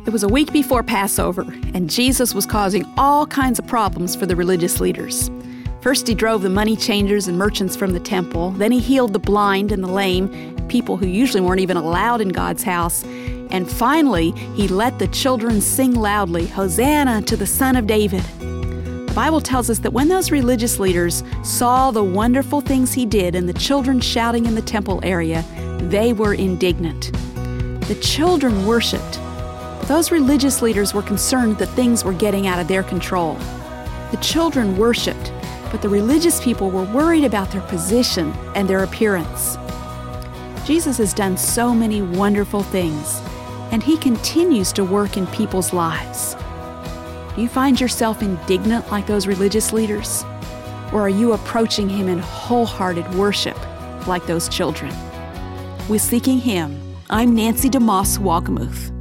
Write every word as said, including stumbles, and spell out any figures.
It was a week before Passover, and Jesus was causing all kinds of problems for the religious leaders. First, he drove the money changers and merchants from the temple. Then he healed the blind and the lame, people who usually weren't even allowed in God's house. And finally, he let the children sing loudly, "Hosanna to the Son of David." The Bible tells us that when those religious leaders saw the wonderful things he did and the children shouting in the temple area, they were indignant. The children worshiped. Those religious leaders were concerned that things were getting out of their control. The children worshiped, but the religious people were worried about their position and their appearance. Jesus has done so many wonderful things, and he continues to work in people's lives. Do you find yourself indignant like those religious leaders? Or are you approaching him in wholehearted worship like those children? With Seeking Him, I'm Nancy DeMoss Walkamuth.